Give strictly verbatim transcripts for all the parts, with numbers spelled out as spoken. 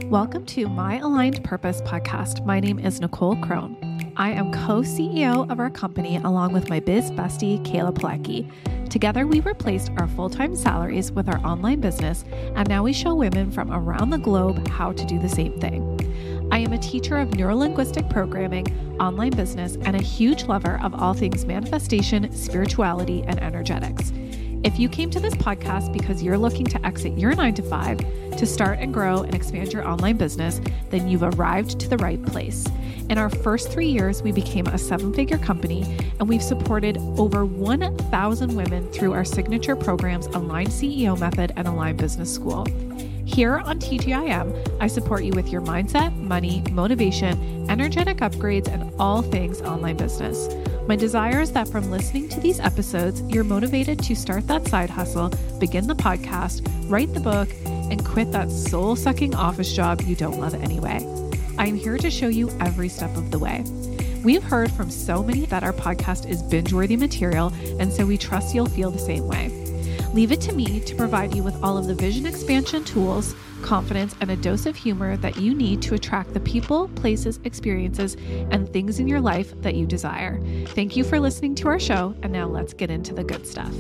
Welcome to My Aligned Purpose podcast. My name is Nicole Crone. I am co-C E O of our company along with my biz bestie, Kayla Pilecki. Together, we replaced our full-time salaries with our online business, and now we show women from around the globe how to do the same thing. I am a teacher of neurolinguistic programming, online business, and a huge lover of all things manifestation, spirituality, and energetics. If you came to this podcast because you're looking to exit your nine to five to start and grow and expand your online business, then you've arrived to the right place. In our first three years, we became a seven-figure company, and we've supported over one thousand women through our signature programs, Aligned C E O Method and Aligned Business School. Here on T G I M, I support you with your mindset, money, motivation, energetic upgrades, and all things online business. My desire is that from listening to these episodes, you're motivated to start that side hustle, begin the podcast, write the book, and quit that soul-sucking office job you don't love anyway. I am here to show you every step of the way. We've heard from so many that our podcast is binge-worthy material, and so we trust you'll feel the same way. Leave it to me to provide you with all of the vision expansion tools, confidence, and a dose of humor that you need to attract the people, places, experiences, and things in your life that you desire. Thank you for listening to our show, and now let's get into the good stuff.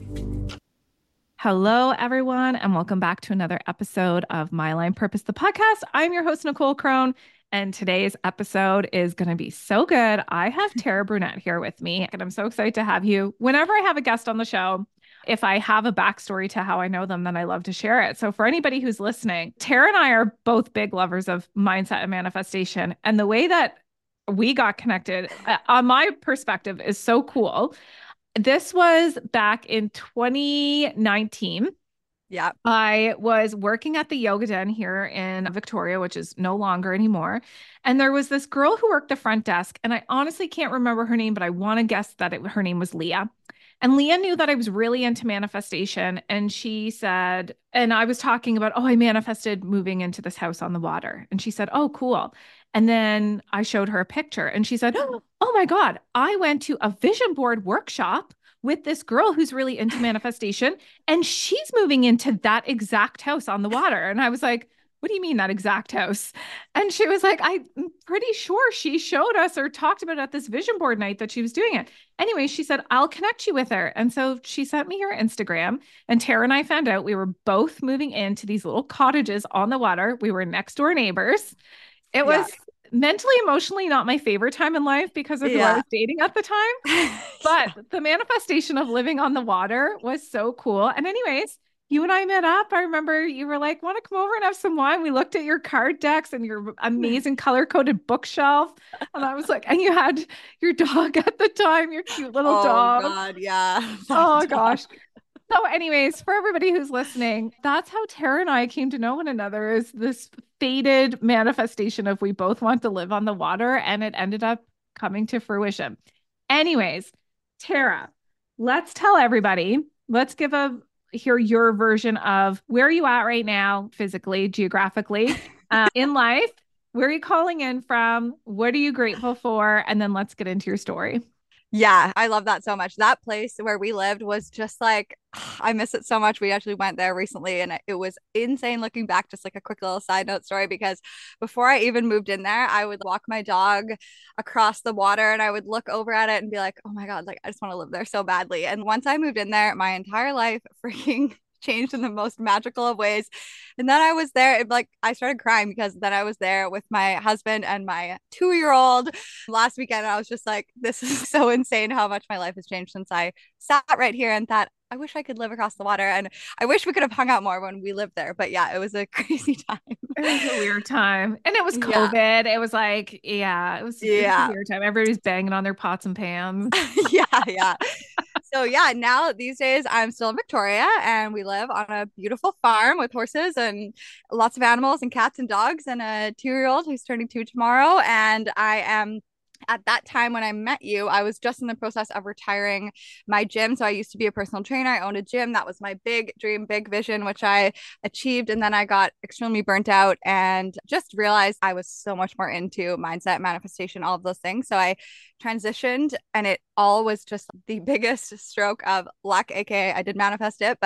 Hello, everyone, and welcome back to another episode of My Aligned Purpose, the podcast. I'm your host, Nicole Crone, and today's episode is going to be so good. I have Tara Brunette here with me, and I'm so excited to have you. Whenever I have a guest on the show, if I have a backstory to how I know them, then I love to share it. So for anybody who's listening, Tara and I are both big lovers of mindset and manifestation. And the way that we got connected, uh, on my perspective, is so cool. This was back in twenty nineteen. Yeah. I was working at the Yoga Den here in Victoria, which is no longer anymore. And there was this girl who worked the front desk. And I honestly can't remember her name, but I want to guess that it, her name was Leah. And Leah knew that I was really into manifestation. And she said, and I was talking about, oh, I manifested moving into this house on the water. And she said, oh, cool. And then I showed her a picture and she said, oh, oh my God, I went to a vision board workshop with this girl who's really into manifestation, and she's moving into that exact house on the water. And I was like, what do you mean that exact house? And she was like, I'm pretty sure she showed us or talked about it at this vision board night that she was doing it. Anyway, she said, I'll connect you with her. And so she sent me her Instagram, and Tara and I found out we were both moving into these little cottages on the water. We were next door neighbors. It was yeah. mentally, emotionally not my favorite time in life because of who yeah. I was dating at the time. But yeah. the manifestation of living on the water was so cool. And anyways, you and I met up. I remember you were like, want to come over and have some wine? We looked at your card decks and your amazing color-coded bookshelf. And I was like, and you had your dog at the time, your cute little oh, dog. Oh God, yeah. Oh dog. Gosh. So anyways, for everybody who's listening, that's how Tara and I came to know one another, is this fated manifestation of we both want to live on the water, and it ended up coming to fruition. Anyways, Tara, let's tell everybody, let's give a hear your version of where are you at right now, physically, geographically, uh, in life. Where are you calling in from? What are you grateful for? And then let's get into your story. Yeah, I love that so much. That place where we lived was just like, I miss it so much. We actually went there recently and it was insane looking back. Just like a quick little side note story, because before I even moved in there, I would walk my dog across the water and I would look over at it and be like, oh my God, like I just want to live there so badly. And once I moved in there, my entire life freaking changed in the most magical of ways. And then I was there, it, like I started crying because then I was there with my husband and my two-year-old last weekend. I was just like, this is so insane how much my life has changed since I sat right here and thought, I wish I could live across the water. And I wish we could have hung out more when we lived there. But yeah, it was a crazy time. It was a weird time. And it was COVID. Yeah. It was like, yeah, it was, yeah. it was a weird time. Everybody was banging on their pots and pans. yeah, yeah. So yeah, now these days I'm still in Victoria and we live on a beautiful farm with horses and lots of animals and cats and dogs and a two-year-old who's turning two tomorrow. And I am at that time when I met you, I was just in the process of retiring my gym. So I used to be a personal trainer. I owned a gym. That was my big dream, big vision, which I achieved. And then I got extremely burnt out and just realized I was so much more into mindset, manifestation, all of those things. So I transitioned and it all was just the biggest stroke of luck, aka I did manifest it, but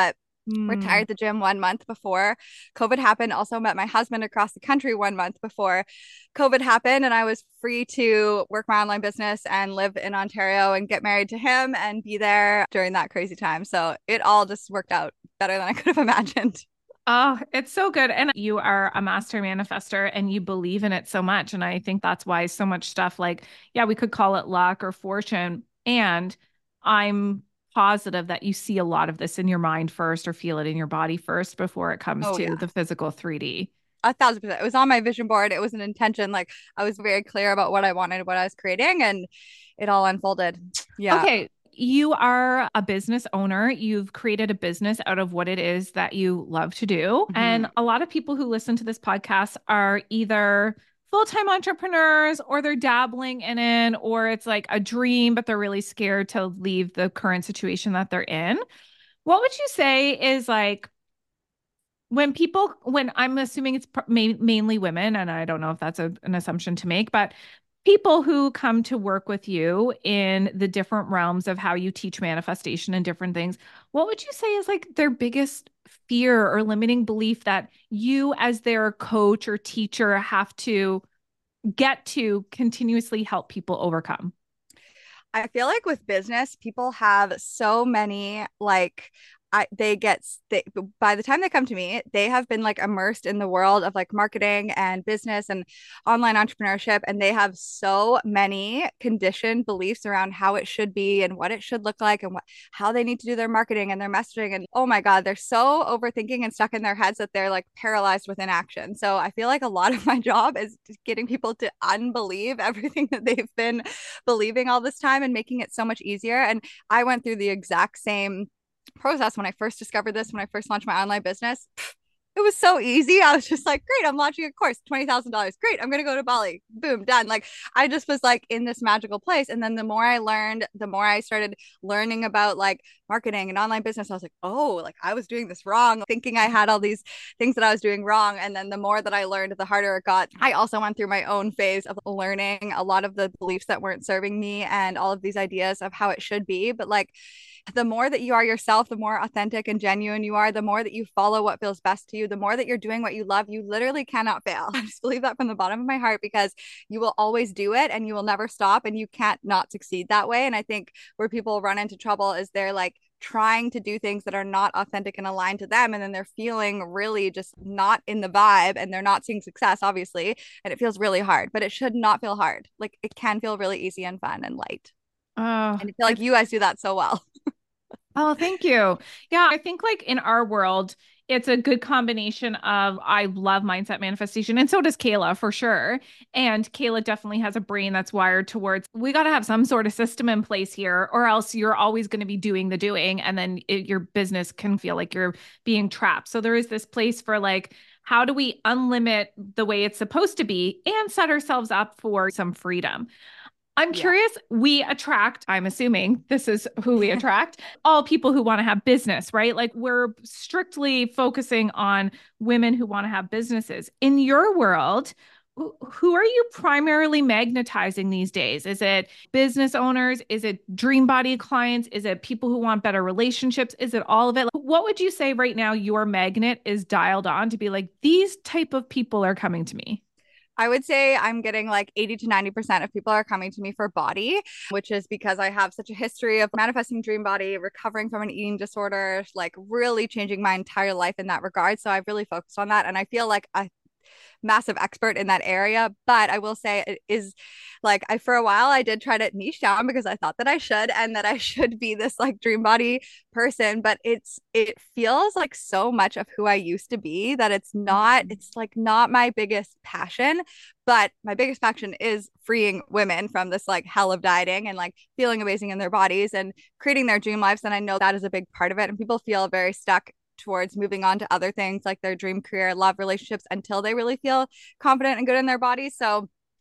Mm. retired the gym one month before COVID happened. Also met my husband across the country one month before COVID happened. And I was free to work my online business and live in Ontario and get married to him and be there during that crazy time. So it all just worked out better than I could have imagined. Oh, it's so good. And you are a master manifester and you believe in it so much. And I think that's why so much stuff like, yeah, we could call it luck or fortune. And I'm positive that you see a lot of this in your mind first or feel it in your body first before it comes Oh, to yeah. the physical three D. A thousand percent. It was on my vision board. It was an intention. Like I was very clear about what I wanted, what I was creating, and it all unfolded. Yeah. Okay. You are a business owner. You've created a business out of what it is that you love to do. Mhm. And a lot of people who listen to this podcast are either full-time entrepreneurs or they're dabbling in it, or it's like a dream, but they're really scared to leave the current situation that they're in. What would you say is like when people, when I'm assuming it's pr- ma- mainly women, and I don't know if that's a, an assumption to make, but people who come to work with you in the different realms of how you teach manifestation and different things, what would you say is like their biggest fear or limiting belief that you, as their coach or teacher, have to get to continuously help people overcome? I feel like with business, people have so many like I they get they, by the time they come to me, they have been like immersed in the world of like marketing and business and online entrepreneurship, and they have so many conditioned beliefs around how it should be and what it should look like and what how they need to do their marketing and their messaging. And oh my God, they're so overthinking and stuck in their heads that they're like paralyzed with inaction. So I feel like a lot of my job is getting people to unbelieve everything that they've been believing all this time and making it so much easier. And I went through the exact same process when I first discovered this, when I first launched my online business. It was so easy. I was just like, great, I'm launching a course, twenty thousand dollars. Great, I'm going to go to Bali. Boom, done. Like, I just was like in this magical place. And then the more I learned, the more I started learning about like marketing and online business, I was like, oh, like I was doing this wrong, thinking I had all these things that I was doing wrong. And then the more that I learned, the harder it got. I also went through my own phase of learning a lot of the beliefs that weren't serving me and all of these ideas of how it should be. But like, the more that you are yourself, the more authentic and genuine you are, the more that you follow what feels best to you, the more that you're doing what you love, you literally cannot fail. I just believe that from the bottom of my heart because you will always do it and you will never stop and you can't not succeed that way. And I think where people run into trouble is they're like trying to do things that are not authentic and aligned to them. And then they're feeling really just not in the vibe and they're not seeing success, obviously. And it feels really hard, but it should not feel hard. Like it can feel really easy and fun and light. Oh, And I feel like it's you guys do that so well. Oh, thank you. Yeah, I think like in our world, it's a good combination of I love mindset manifestation, and so does Kayla for sure. And Kayla definitely has a brain that's wired towards we got to have some sort of system in place here, or else you're always going to be doing the doing, and then it, your business can feel like you're being trapped. So there is this place for like, how do we unlimit the way it's supposed to be and set ourselves up for some freedom? I'm Yeah. curious, we attract, I'm assuming this is who we attract, all people who want to have business, right? Like we're strictly focusing on women who want to have businesses. In your world, who who are you primarily magnetizing these days? Is it business owners? Is it dream body clients? Is it people who want better relationships? Is it all of it? What would you say right now your magnet is dialed on to be like, these type of people are coming to me? I would say I'm getting like eighty to ninety percent of people are coming to me for body, which is because I have such a history of manifesting dream body, recovering from an eating disorder, like really changing my entire life in that regard. So I've really focused on that. And I feel like I massive expert in that area, but I will say it is like I for a while I did try to niche down because I thought that I should and that I should be this like dream body person, but it's it feels like so much of who I used to be that it's not it's like not my biggest passion, but my biggest passion is freeing women from this like hell of dieting and like feeling amazing in their bodies and creating their dream lives. And I know that is a big part of it. And people feel very stuck towards moving on to other things like their dream career, love, relationships until they really feel confident and good in their bodies. So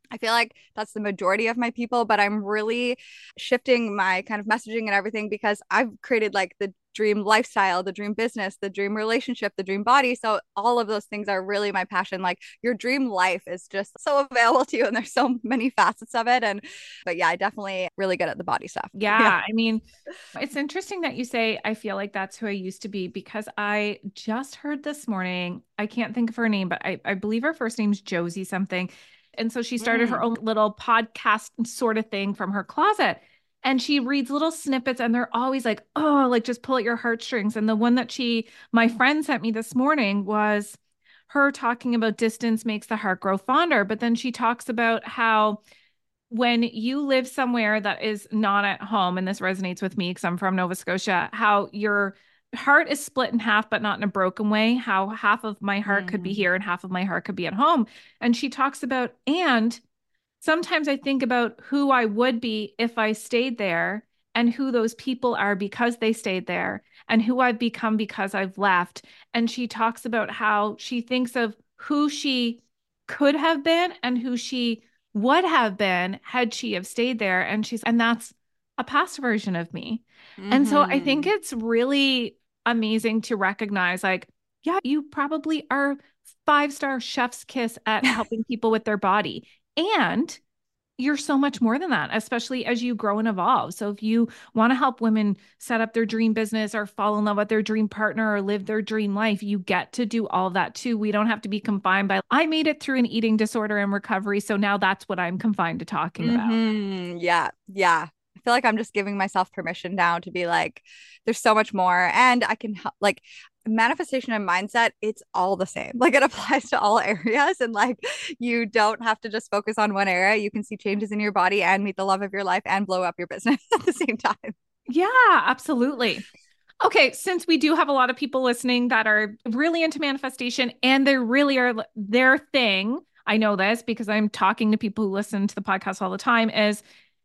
I feel like that's the majority of my people, but I'm really shifting my kind of messaging and everything because I've created like the dream lifestyle, the dream business, the dream relationship, the dream body. So all of those things are really my passion. Like your dream life is just so available to you and there's so many facets of it. And but yeah, I definitely really good at the body stuff. Yeah. Yeah, I mean, it's interesting that you say, I feel like that's who I used to be because I just heard this morning, I can't think of her name, but I, I believe her first name's Josie something. And so she started her Mm. own little podcast sort of thing from her closet. And she reads little snippets and they're always like, oh, like just pull at your heartstrings. And the one that she, my friend sent me this morning was her talking about distance makes the heart grow fonder. But then she talks about how when you live somewhere that is not at home, and this resonates with me because I'm from Nova Scotia, how your heart is split in half, but not in a broken way, how half of my heart could be Mm-hmm. here and half of my heart could be at home. And she talks about, and sometimes I think about who I would be if I stayed there and who those people are because they stayed there and who I've become because I've left. And she talks about how she thinks of who she could have been and who she would have been had she have stayed there. And she's, and that's a past version of me. And so I think Mm-hmm. it's really amazing to recognize like, yeah, you probably are five star chef's kiss at helping people with their body. And you're so much more than that, especially as you grow and evolve. So if you want to help women set up their dream business or fall in love with their dream partner or live their dream life, you get to do all that too. We don't have to be confined by, I made it through an eating disorder and recovery. So now that's what I'm confined to talking about. Mm-hmm. Yeah. Yeah. I feel like I'm just giving myself permission now to be like, there's so much more. And I can help, like, manifestation and mindset, it's all the same. Like, it applies to all areas. And like, you don't have to just focus on one area. You can see changes in your body and meet the love of your life and blow up your business at the same time. Yeah, absolutely. Okay, since we do have a lot of people listening that are really into manifestation and they really are their thing, I know this because I'm talking to people who listen to the podcast all the time, is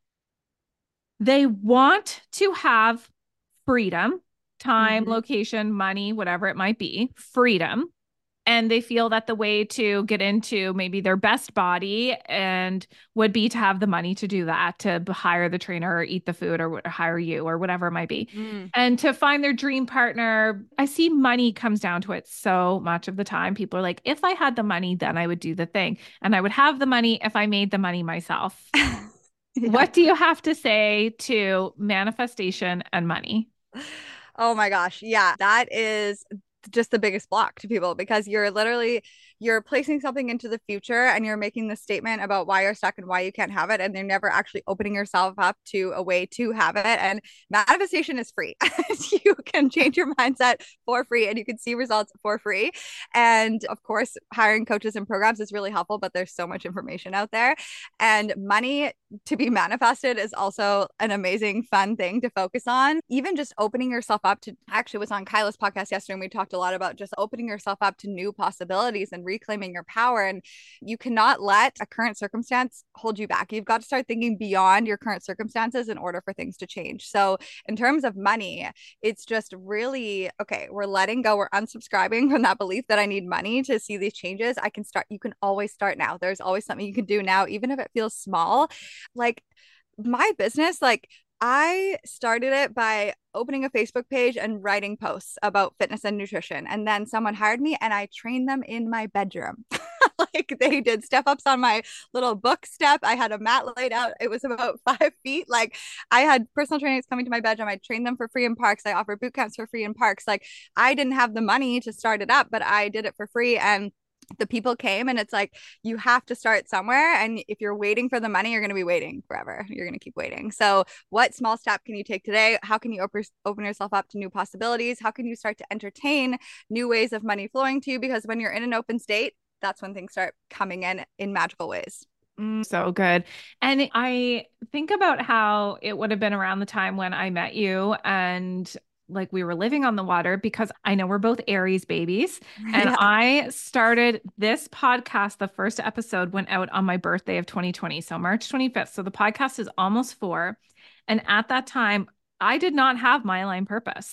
they want to have freedom, time, Mm-hmm. location, money, whatever it might be, freedom. And they feel that the way to get into maybe their best body and would be to have the money to do that, to hire the trainer or eat the food or hire you or whatever it might be. Mm. And to find their dream partner, I see money comes down to it so much of the time. People are like, if I had the money, then I would do the thing. And I would have the money if I made the money myself. Yeah. What do you have to say to manifestation and money? Oh my gosh. Yeah, that is just the biggest block to people because you're literally you're placing something into the future and you're making the statement about why you're stuck and why you can't have it and they're never actually opening yourself up to a way to have it. And manifestation is free. You can change your mindset for free and you can see results for free. And of course, hiring coaches and programs is really helpful, but there's so much information out there. And money to be manifested is also an amazing, fun thing to focus on. Even just opening yourself up to, actually was on Kyla's podcast yesterday, and we talked a lot about just opening yourself up to new possibilities and reclaiming your power. And you cannot let a current circumstance hold you back. You've got to start thinking beyond your current circumstances in order for things to change. So in terms of money, it's just really, okay, we're letting go, we're unsubscribing from that belief that I need money to see these changes. I can start, you can always start now. There's always something you can do now, even if it feels small. Like my business, like I started it by opening a Facebook page and writing posts about fitness and nutrition. And then someone hired me and I trained them in my bedroom. Like they did step ups on my little book step. I had a mat laid out. It was about five feet. Like I had personal trainers coming to my bedroom. I trained them for free in parks. I offer boot camps for free in parks. Like I didn't have the money to start it up, but I did it for free. And the people came and it's like you have to start somewhere and if you're waiting for the money you're going to be waiting forever, you're going to keep waiting. So what small step can you take today? How can you op- open yourself up to new possibilities? How can you start to entertain new ways of money flowing to you? Because when you're in an open state, that's when things start coming in in magical ways. Mm, so good. And I think about how it would have been around the time when I met you and like we were living on the water because I know we're both Aries babies. And Yeah. I started this podcast, the first episode went out on my birthday of twenty twenty. So March twenty-fifth. So the podcast is almost four. And at that time, I did not have my aligned purpose.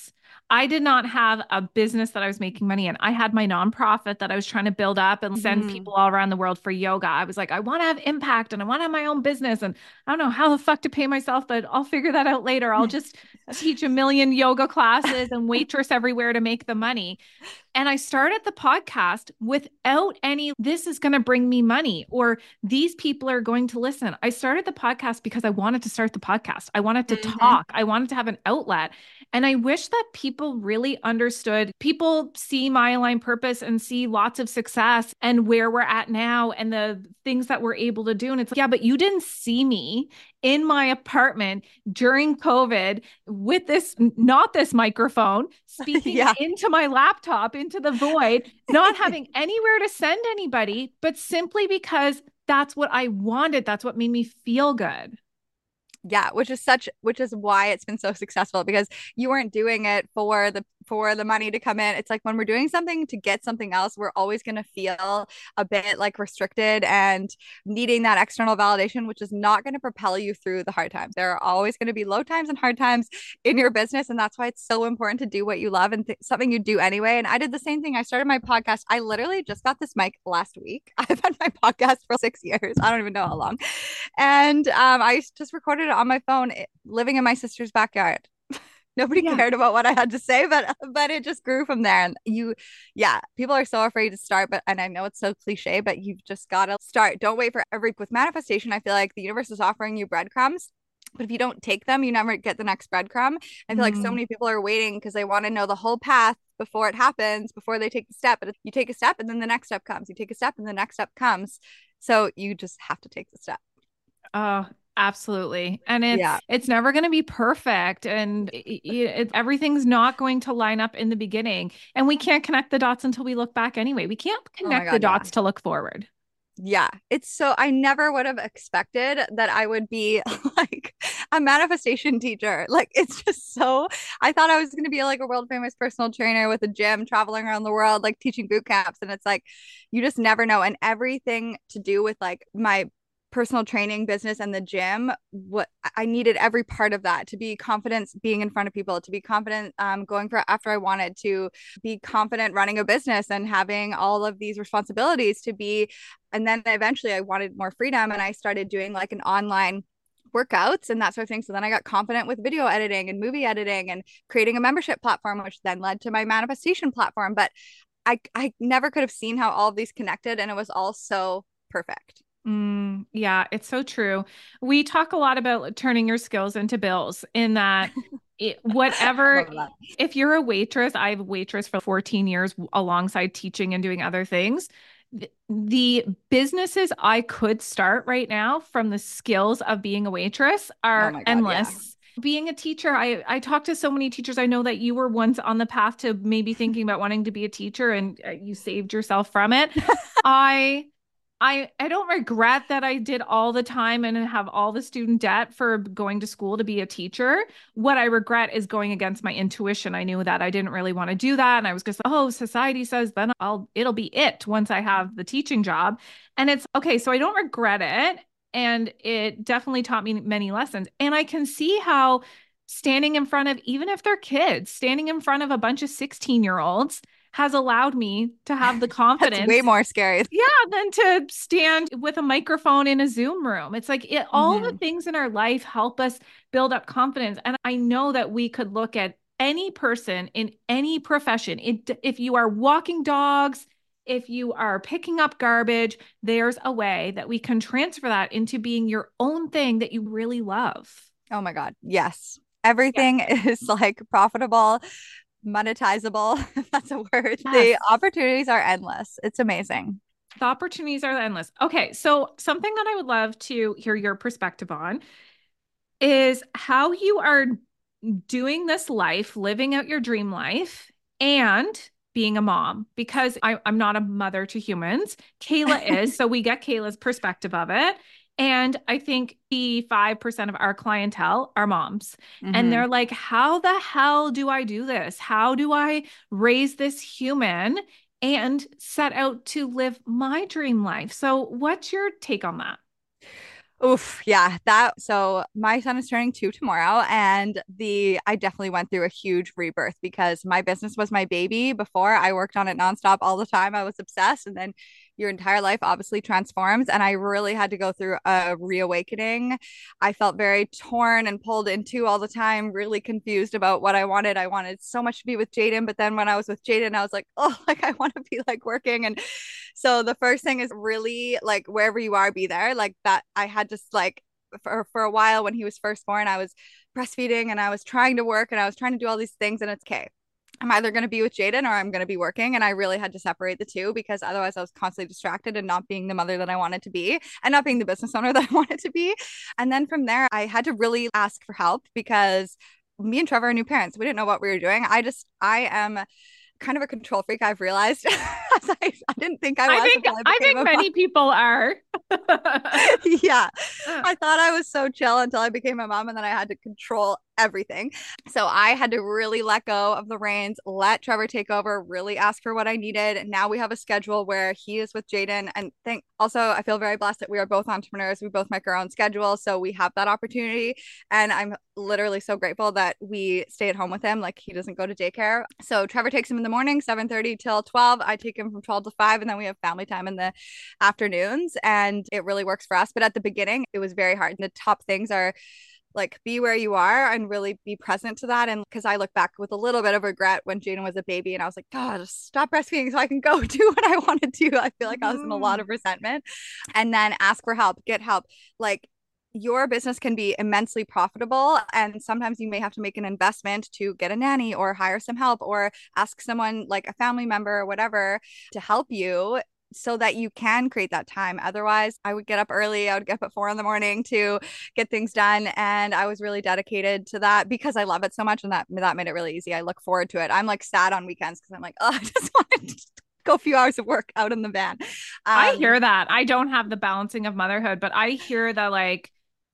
I did not have a business that I was making money in. I had my nonprofit that I was trying to build up and send Mhm. people all around the world for yoga. I was like, I want to have impact and I want to have my own business. And I don't know how the fuck to pay myself, but I'll figure that out later. I'll just teach a million yoga classes and waitress everywhere to make the money. And I started the podcast without any, this is going to bring me money or these people are going to listen. I started the podcast because I wanted to start the podcast. I wanted to Mhm. talk. I wanted to have an outlet. And I wish that people really understood. People see My Aligned Purpose and see lots of success and where we're at now and the things that we're able to do. And it's like, yeah, but you didn't see me in my apartment during COVID with this, not this microphone, speaking Yeah. into my laptop, into the void, not having anywhere to send anybody, but simply because that's what I wanted. That's what made me feel good. Yeah, which is such which is why it's been so successful because you weren't doing it for the for the money to come in. It's like when we're doing something to get something else, we're always going to feel a bit like restricted and needing that external validation, which is not going to propel you through the hard times. There are always going to be low times and hard times in your business, and that's why it's so important to do what you love and th- something you do anyway. And I did the same thing. I started my podcast. I literally just got this mic last week. I've had my podcast for six years. I don't even know how long. And um, I just recorded it on my phone, it, living in my sister's backyard. Nobody Yeah. cared about what I had to say, but but it just grew from there. And you, yeah, people are so afraid to start, but and I know it's so cliche, but you've just got to start. Don't wait for every with manifestation. I feel like the universe is offering you breadcrumbs. But if you don't take them, you never get the next breadcrumb. I feel like so Mm. many people are waiting because they want to know the whole path before it happens, before they take the step. But you take a step and then the next step comes. You take a step and the next step comes. So you just have to take the step. Oh, absolutely. And Yeah. it's it's never going to be perfect and it, it, everything's not going to line up in the beginning. And we can't connect the dots until we look back anyway. We can't Oh my connect the God. Yeah. dots to look forward. Yeah. It's so, I never would have expected that I would be like a manifestation teacher. Like, it's just so, I thought I was going to be like a world famous personal trainer with a gym traveling around the world, like teaching boot camps. And it's like, you just never know. And everything to do with like my personal training business and the gym, what I needed every part of that to be confident being in front of people, to be confident um, going for after I wanted, to be confident running a business and having all of these responsibilities to be. And then eventually I wanted more freedom and I started doing like an online workouts and that sort of thing. So then I got confident with video editing and movie editing and creating a membership platform, which then led to my manifestation platform. But I, I never could have seen how all of these connected and it was all so perfect. Mm, yeah, it's so true. We talk a lot about turning your skills into bills in that it, whatever, Love that. if you're a waitress, I've waitress for fourteen years alongside teaching and doing other things. th- The businesses I could start right now from the skills of being a waitress Oh are my God. Yeah. endless. Being a teacher, I I talk to so many teachers. I know that you were once on the path to maybe thinking about wanting to be a teacher and uh, you saved yourself from it. I I I don't regret that I did all the time and have all the student debt for going to school to be a teacher. What I regret is going against my intuition. I knew that I didn't really want to do that and I was just, oh, society says then I'll it'll be it once I have the teaching job. And it's okay, so I don't regret it and it definitely taught me many lessons. And I can see how standing in front of even if they're kids, standing in front of a bunch of sixteen-year-olds has allowed me to have the That's way confidence more scary. yeah, than to stand with a microphone in a Zoom room. It's like it, all the Mhm. things in our life help us build up confidence. And I know that we could look at any person in any profession. It, if you are walking dogs, if you are picking up garbage, there's a way that we can transfer that into being your own thing that you really love. Oh my God. Yes. Yeah. Everything is like profitable, monetizable. If that's a word. The Yes. opportunities are endless. It's amazing. The opportunities are endless. Okay, so something that I would love to hear your perspective on is how you are doing this life, living out your dream life, and being a mom. Because I, I'm not a mother to humans. Kayla is. So we get Kayla's perspective of it. And I think the five percent of our clientele are moms. And Hmm. they're like, how the hell do I do this? How do I raise this human and set out to live my dream life? So, what's your take on that? Oof, yeah, that so my son is turning two tomorrow, and the I definitely went through a huge rebirth because my business was my baby before. I worked on it nonstop all the time. I was obsessed, and then your entire life obviously transforms, and I really had to go through a reawakening. I felt very torn and pulled into all the time, really confused about what I wanted. I wanted so much to be with Jaden, but then when I was with Jaden, I was like, oh, like I want to be like working. And so the first thing is really like wherever you are, be there. Like that, I had just like for for a while when he was first born, I was breastfeeding and I was trying to work and I was trying to do all these things, and it's okay. I'm either going to be with Jaden or I'm going to be working. And I really had to separate the two because otherwise I was constantly distracted and not being the mother that I wanted to be and not being the business owner that I wanted to be. And then from there, I had to really ask for help because me and Trevor are new parents. We didn't know what we were doing. I just, I am kind of a control freak, I've realized. I, I didn't think I I was think until I I became think a mom. many people are. Yeah. I thought I was so chill until I became a mom, and then I had to control everything. So I had to really let go of the reins, let Trevor take over, really ask for what I needed. Now we have a schedule where he is with Jaden. And think also, I feel very blessed that we are both entrepreneurs. We both make our own schedule. So we have that opportunity. And I'm literally so grateful that we stay at home with him. Like he doesn't go to daycare. So Trevor takes him in the morning, seven thirty till twelve. I take him from twelve to five. And then we have family time in the afternoons. And it really works for us. But at the beginning, it was very hard. And the top things are like be where you are and really be present to that. And because I look back with a little bit of regret when Jaden was a baby and I was like, God, stop breastfeeding so I can go do what I want to do. I feel like I was in a lot of resentment. And then ask for help, get help. Like your business can be immensely profitable. And sometimes you may have to make an investment to get a nanny or hire some help or ask someone like a family member or whatever to help you so that you can create that time. Otherwise, I would get up early. I would get up at four in the morning to get things done. And I was really dedicated to that because I love it so much. And that, that made it really easy. I look forward to it. I'm like sad on weekends because I'm like, oh, I just want to go a few hours of work out in the van. I Um, hear that. I don't have the balancing of motherhood, but I hear that like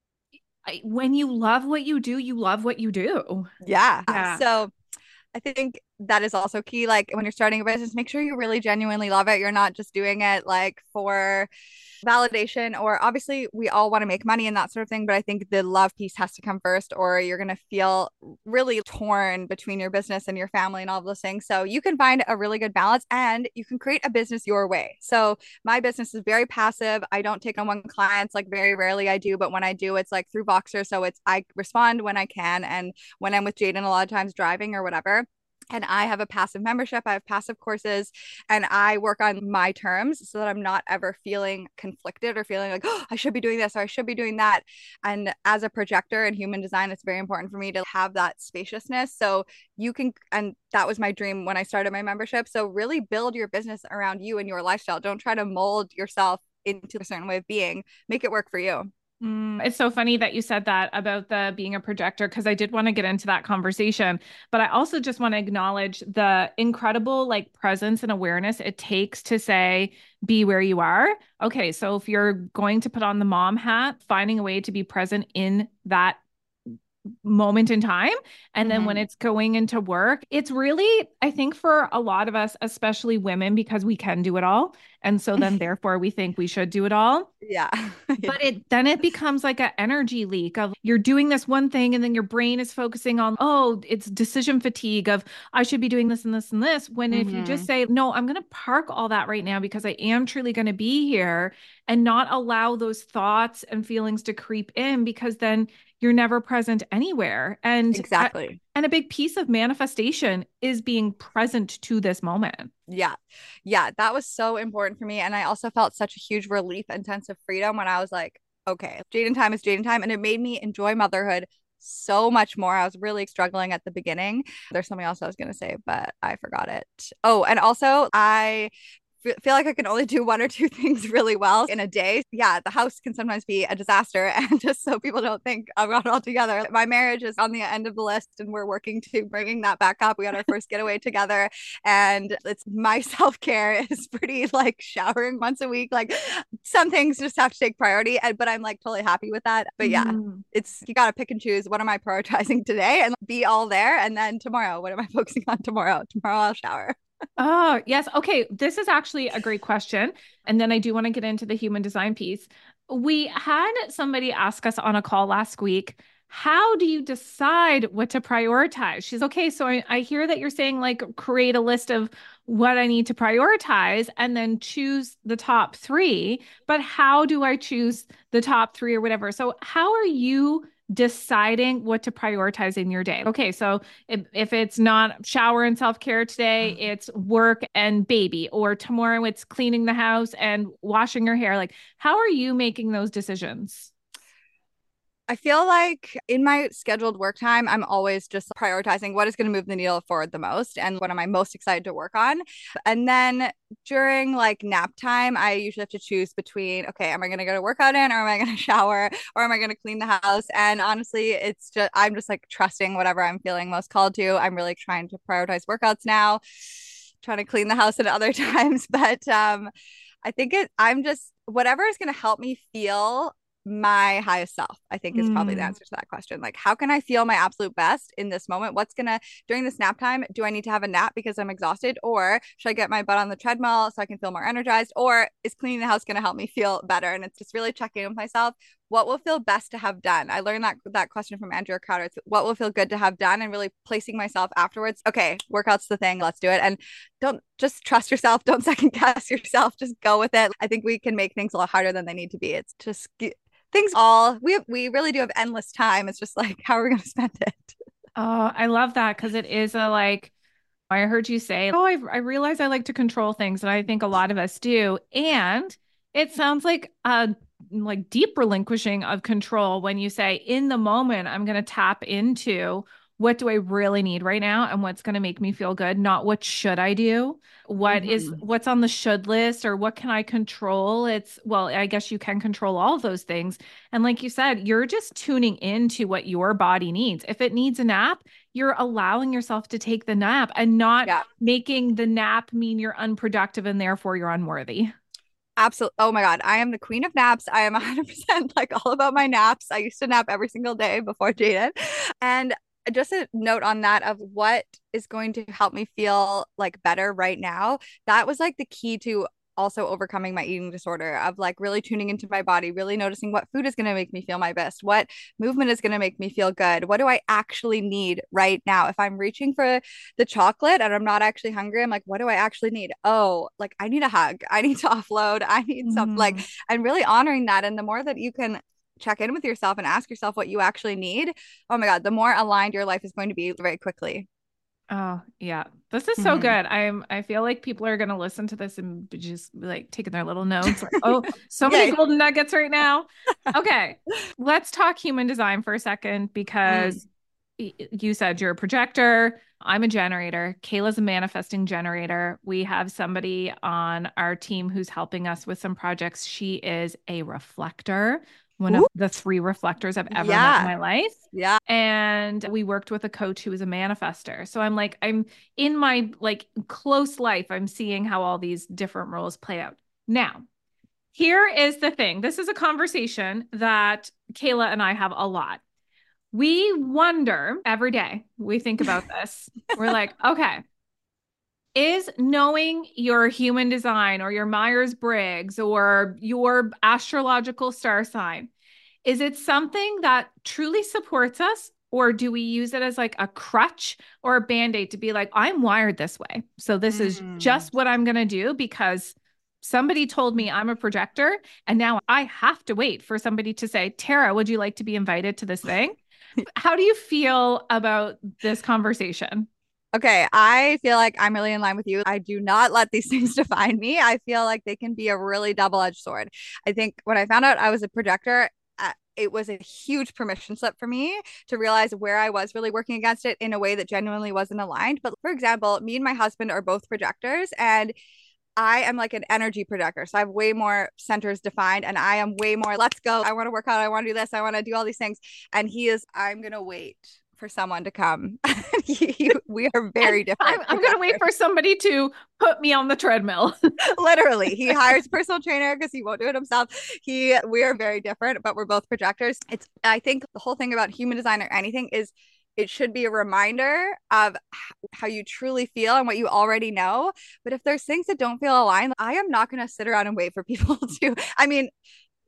I, when you love what you do, you love what you do. yeah. Yeah. So I think that is also key. Like when you're starting a business, make sure you really genuinely love it. You're not just doing it like for validation, or obviously we all want to make money and that sort of thing. But I think the love piece has to come first, or you're going to feel really torn between your business and your family and all of those things. So you can find a really good balance and you can create a business your way. So my business is very passive. I don't take on one clients, like very rarely I do. But when I do, it's like through Voxer. So it's, I respond when I can. And when I'm with Jaden, a lot of times driving or whatever, and I have a passive membership, I have passive courses, and I work on my terms so that I'm not ever feeling conflicted or feeling like, oh, I should be doing this or I should be doing that. And as a projector in human design, it's very important for me to have that spaciousness. So you can, and that was my dream when I started my membership. So really build your business around you and your lifestyle. Don't try to mold yourself into a certain way of being, make it work for you. Mm, it's so funny that you said that about the being a projector, because I did want to get into that conversation, but I also just want to acknowledge the incredible like presence and awareness it takes to say, be where you are. Okay, so if you're going to put on the mom hat, finding a way to be present in that moment in time. And then when Mm-hmm. it's going into work, it's really, I think for a lot of us, especially women, because we can do it all. And so then therefore we think we should do it all. Yeah. Yeah. But it then it becomes like an energy leak of you're doing this one thing and then your brain is focusing on, oh, it's decision fatigue of I should be doing this and this and this. When if you just Mm-hmm. say, no, I'm going to park all that right now because I am truly going to be here and not allow those thoughts and feelings to creep in, because then you're never present anywhere. And I, Exactly. and a big piece of manifestation is being present to this moment. Yeah. Yeah. That was so important for me. And I also felt such a huge relief and sense of freedom when I was like, okay, Jaden time is Jaden time. And it made me enjoy motherhood so much more. I was really struggling at the beginning. There's something else I was going to say, but I forgot it. Oh, and also I feel like I can only do one or two things really well in a day. Yeah, the house can sometimes be a disaster. And just so people don't think I've got it all together, my marriage is on the end of the list and we're working to bringing that back up. We had our first getaway together, and it's my self-care is pretty like showering once a week. Like some things just have to take priority, but I'm like totally happy with that. But yeah, Mm. it's you got to pick and choose. What am I prioritizing today and be all there? And then tomorrow, what am I focusing on tomorrow? Tomorrow I'll shower. Oh, yes. Okay. This is actually a great question. And then I do want to get into the human design piece. we had somebody ask us on a call last week, how do you decide what to prioritize? She's okay. So I, I hear that you're saying like create a list of what I need to prioritize and then choose the top three. But how do I choose the top three or whatever? So, how are you deciding what to prioritize in your day? Okay. So, if, if it's not shower and self care today, it's work and baby, or tomorrow it's cleaning the house and washing your hair. Like, how are you making those decisions? I feel like in my scheduled work time, I'm always just prioritizing what is going to move the needle forward the most and what am I most excited to work on. And then during like nap time, I usually have to choose between, okay, am I going to get a workout in or am I going to shower or am I going to clean the house? And honestly, it's just, I'm just like trusting whatever I'm feeling most called to. I'm really trying to prioritize workouts now, trying to clean the house at other times. But um, I think it, I'm just, whatever is going to help me feel my highest self, I think is probably the Mm. answer to that question. Like, how can I feel my absolute best in this moment? What's gonna, during this nap time, do I need to have a nap because I'm exhausted? Or should I get my butt on the treadmill so I can feel more energized? Or is cleaning the house gonna help me feel better? And it's just really checking in with myself. What will feel best to have done? I learned that that question from Andrea Crowder. It's what will feel good to have done and really placing myself afterwards. Okay, workout's the thing. Let's do it. And don't just trust yourself. Don't second guess yourself. Just go with it. I think we can make things a lot harder than they need to be. It's just things all we have, we really do have endless time. It's just like how are we going to spend it? Oh, I love that because it is a like, I heard you say, oh, I, I realize I like to control things, and I think a lot of us do. And it sounds like a like deep relinquishing of control when you say, in the moment, I'm going to tap into what do I really need right now and what's going to make me feel good, not what should I do, what is Mm-hmm. what's on the should list or what can I control. It's well, I guess you can control all of those things. And like you said, you're just tuning into what your body needs. If it needs a nap, you're allowing yourself to take the nap and not Yeah, making the nap mean you're unproductive and therefore you're unworthy. absolutely. Oh my God. I am the queen of naps. I am one hundred percent like all about my naps. I used to nap every single day before Jaden. And just a note on that of what is going to help me feel like better right now. That was like the key to also overcoming my eating disorder of like really tuning into my body, really noticing what food is going to make me feel my best, what movement is going to make me feel good, what do I actually need right now. If I'm reaching for the chocolate and I'm not actually hungry, I'm like, what do I actually need? Oh, like I need a hug. I need to offload. I need something like, Mm. and really honoring that. And the more that you can check in with yourself and ask yourself what you actually need, oh my God, the more aligned your life is going to be very quickly. Oh, yeah. This is so Mm-hmm. good. I'm I feel like people are going to listen to this and be just be, like taking their little notes like, "Oh, so many Yay. golden nuggets right now." Okay. Let's talk human design for a second Mm. because y- you said you're a projector. I'm a generator. Kayla's a manifesting generator. We have somebody on our team who's helping us with some projects. She is a reflector, one of Ooh, the three reflectors I've ever met in yeah. my life. Yeah. And we worked with a coach who was a manifester. So I'm like, I'm in my like close life, I'm seeing how all these different roles play out. Now, here is the thing. This is a conversation that Kayla and I have a lot. We wonder every day, we think about this. We're like, okay, is knowing your human design or your Myers-Briggs or your astrological star sign, is it something that truly supports us? Or do we use it as like a crutch or a band-aid to be like, I'm wired this way. So this is Mm. just what I'm going to do because somebody told me I'm a projector. And now I have to wait for somebody to say, Tara, would you like to be invited to this thing? How do you feel about this conversation? Okay, I feel like I'm really in line with you. I do not let these things define me. I feel like they can be a really double-edged sword. I think when I found out I was a projector, uh, it was a huge permission slip for me to realize where I was really working against it in a way that genuinely wasn't aligned. But for example, me and my husband are both projectors, and I am like an energy projector. So I have way more centers defined, and I am way more, let's go. I want to work out. I want to do this. I want to do all these things. And he is, I'm going to wait for someone to come. he, he, we are And very I'm, different I'm going to wait projectors. for somebody to put me on the treadmill. Literally, he hires a personal trainer because he won't do it himself. He, we are very different, but we're both projectors. It's, I think the whole thing about human design or anything is it should be a reminder of how you truly feel and what you already know. But if there's things that don't feel aligned, I am not going to sit around and wait for people to. I mean,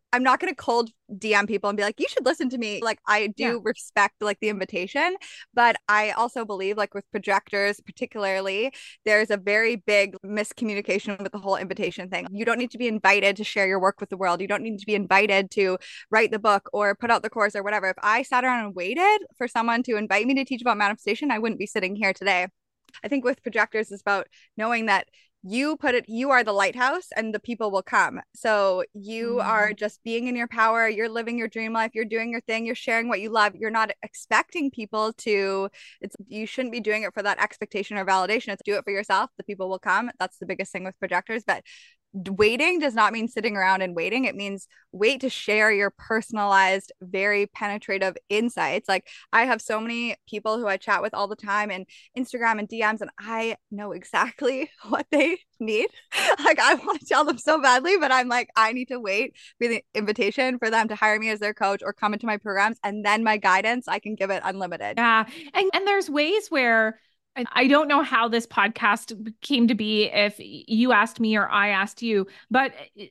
I'm not going to cold D M people and be like, you should listen to me. Like, I Yeah. do respect like the invitation, but I also believe like with projectors, particularly, there's a very big miscommunication with the whole invitation thing. You don't need to be invited to share your work with the world. You don't need to be invited to write the book or put out the course or whatever. If I sat around and waited for someone to invite me to teach about manifestation, I wouldn't be sitting here today. I think with projectors is about knowing that you put it, you are the lighthouse and the people will come. So you are Mm. just being in your power. You're living your dream life. You're doing your thing. You're sharing what you love. You're not expecting people to, it's, you shouldn't be doing it for that expectation or validation. It's do it for yourself. The people will come. That's the biggest thing with projectors. But waiting does not mean sitting around and waiting. It means wait to share your personalized, very penetrative insights. Like I have so many people who I chat with all the time and Instagram and D Ms, and I know exactly what they need. Like I want to tell them so badly, but I'm like, I need to wait for the invitation for them to hire me as their coach or come into my programs. And then my guidance, I can give it unlimited. Yeah. And and there's ways where I don't know how this podcast came to be if you asked me or I asked you, but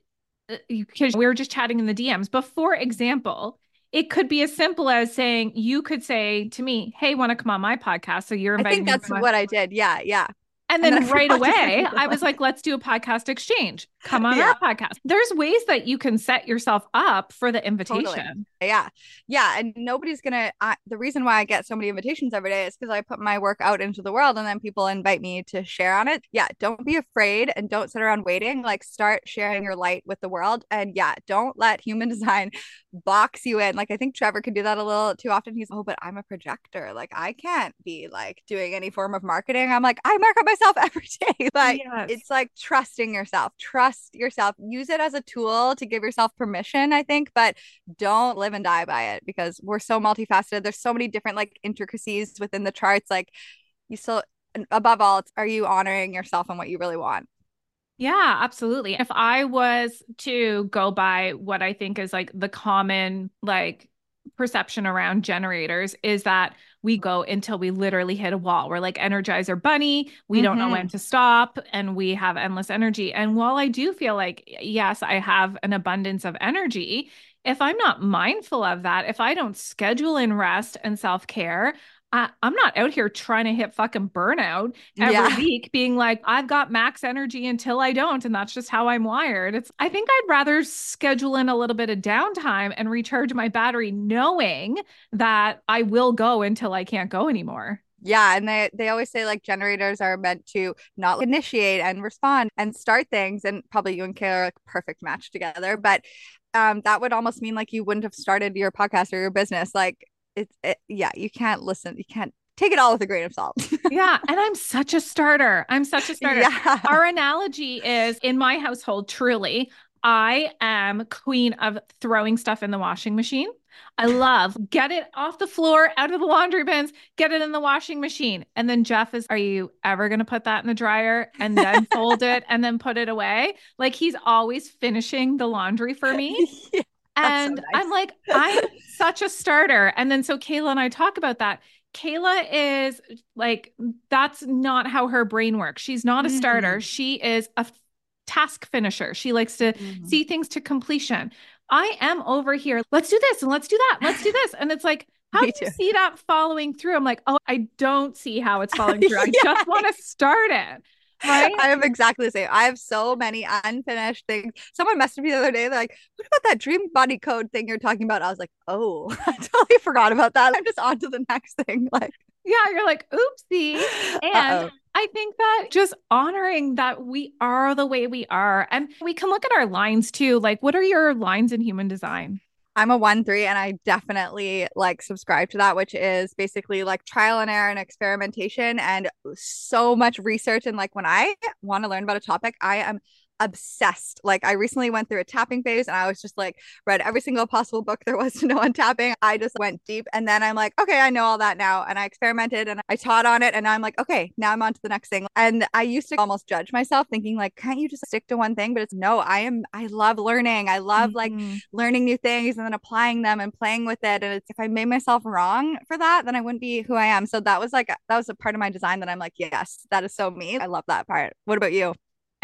because we were just chatting in the D Ms. But for example, it could be as simple as saying, you could say to me, hey, want to come on my podcast? So you're I inviting think me to that's come on. what I did. Yeah. Yeah. And And then then I right forgot to send away, you the I was link. like, let's do a podcast exchange. Come on Yeah. our podcast. There's ways that you can set yourself up for the invitation. Totally. Yeah. Yeah. And nobody's going to, uh, the reason why I get so many invitations every day is because I put my work out into the world and then people invite me to share on it. Yeah. Don't be afraid and don't sit around waiting. Like start sharing your light with the world. And yeah, don't let human design box you in. Like I think Trevor can do that a little too often. He's, oh, but I'm a projector. Like I can't be like doing any form of marketing. I'm like, I market myself every day. But Yes. it's like trusting yourself, trust yourself, use it as a tool to give yourself permission, I think, but don't live and die by it because we're so multifaceted. There's so many different like intricacies within the charts. Like you still, above all, it's, are you honoring yourself and what you really want? Yeah, absolutely. If I was to go by what I think is like the common like perception around generators is that we go until we literally hit a wall. We're like Energizer Bunny. We don't know when Mm-hmm. to stop and we have endless energy. And while I do feel like, yes, I have an abundance of energy, if I'm not mindful of that, if I don't schedule in rest and self-care, I, I'm not out here trying to hit fucking burnout every Yeah. week being like, I've got max energy until I don't. And that's just how I'm wired. It's, I think I'd rather schedule in a little bit of downtime and recharge my battery, knowing that I will go until I can't go anymore. Yeah, and they they always say like generators are meant to not initiate and respond and start things, and probably you and Kayla are like perfect match together. But um, that would almost mean like you wouldn't have started your podcast or your business. Like it's it, yeah, you can't listen, you can't take it all with a grain of salt. Yeah. And I'm such a starter. I'm such a starter. Yeah. Our analogy is in my household, truly, I am queen of throwing stuff in the washing machine. I love get it off the floor, out of the laundry bins, get it in the washing machine. And then Jeff is, are you ever going to put that in the dryer and then fold it and then put it away? Like he's always finishing the laundry for me. Yeah, that's so And I'm like, I'm nice. such a starter. And then so Kayla and I talk about that. Kayla is like, that's not how her brain works. She's not a starter. Mhm. She is a task finisher. She likes to Mhm. see things to completion. I am over here. Let's do this and let's do that. Let's do this. And it's like, how do Me you too. see that following through? I'm like, oh, I don't see how it's following through. I Yeah. just want to start it. Right. I am exactly the same. I have so many unfinished things. Someone messaged me the other day. They're like, what about that dream body code thing you're talking about? I was like, oh, I totally forgot about that. I'm just on to the next thing. Like, yeah, you're like, oopsie. And uh-oh. I think that just honoring that we are the way we are. And we can look at our lines too. Like, what are your lines in human design? I'm a one three and I definitely like subscribe to that, which is basically like trial and error and experimentation and so much research. And like when I want to learn about a topic, I am obsessed. Like I recently went through a tapping phase and I was just like read every single possible book there was to know on tapping. I just went deep and then I'm like, okay, I know all that now. And I experimented and I taught on it and I'm like, okay, now I'm on to the next thing. And I used to almost judge myself thinking like, can't you just stick to one thing? But it's no, I am, I love learning. I love like Mm-hmm. learning new things and then applying them and playing with it. And it's, if I made myself wrong for that, then I wouldn't be who I am. So that was like, that was a part of my design that I'm like, yes, that is so me. I love that part. What about you?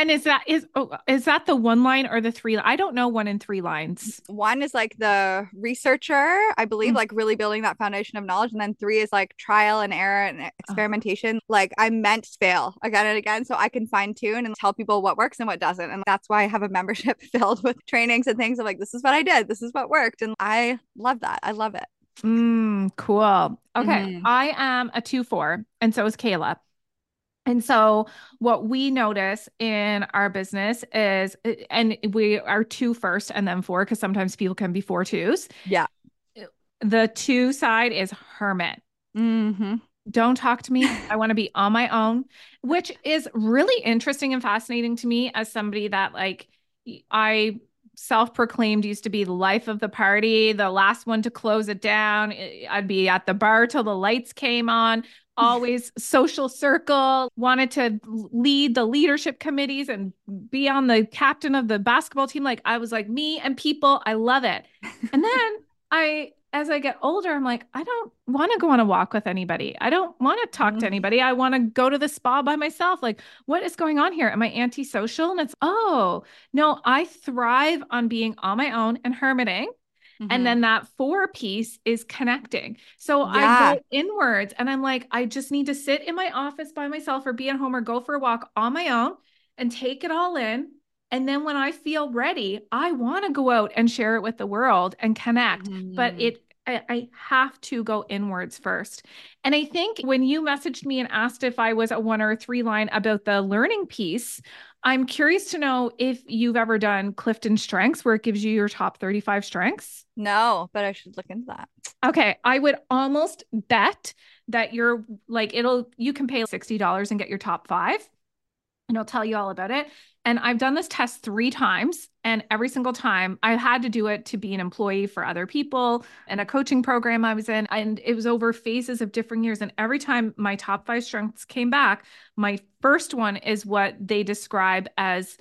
And is that is oh, is that the one line or the three? I don't know one in three lines. One is like the researcher, I believe, Mm. like really building that foundation of knowledge. And then three is like trial and error and Oh, experimentation. Like I meant to fail again and again so I can fine tune and tell people what works and what doesn't. And that's why I have a membership filled with trainings and things of like, this is what I did, this is what worked. And I love that. I love it. mm, cool. Okay. Mm-hmm. I am a two four, and so is Kayla. And so what we notice in our business is, and we are two first and then four, because sometimes people can be four twos. Yeah. The two side is hermit. Mm-hmm. Don't talk to me. I want to be on my own, which is really interesting and fascinating to me as somebody that like I self-proclaimed used to be the life of the party, the last one to close it down. I'd be at the bar till the lights came on, always social circle, wanted to lead the leadership committees and be on the captain of the basketball team. Like I was like me and people, I love it. And then I as I get older, I'm like, I don't want to go on a walk with anybody. I don't want to talk to Mm-hmm. anybody. I want to go to the spa by myself. Like, what is going on here? Am I antisocial? And it's, oh, no, I thrive on being on my own and hermiting. And Mm-hmm. then that four piece is connecting. So I Yeah. go inwards and I'm like, I just need to sit in my office by myself or be at home or go for a walk on my own and take it all in. And then when I feel ready, I want to go out and share it with the world and connect. But Mm-hmm. it, I, I have to go inwards first. And I think when you messaged me and asked if I was a one or a three line about the learning piece, I'm curious to know if you've ever done Clifton Strengths, where it gives you your top thirty-five strengths. No, but I should look into that. Okay, I would almost bet that you're like, it'll, you can pay sixty dollars and get your top five, and I'll tell you all about it. And I've done this test three times, and every single time I had to do it to be an employee for other people and a coaching program I was in. And it was over phases of different years. And every time my top five strengths came back, my first one is what they describe as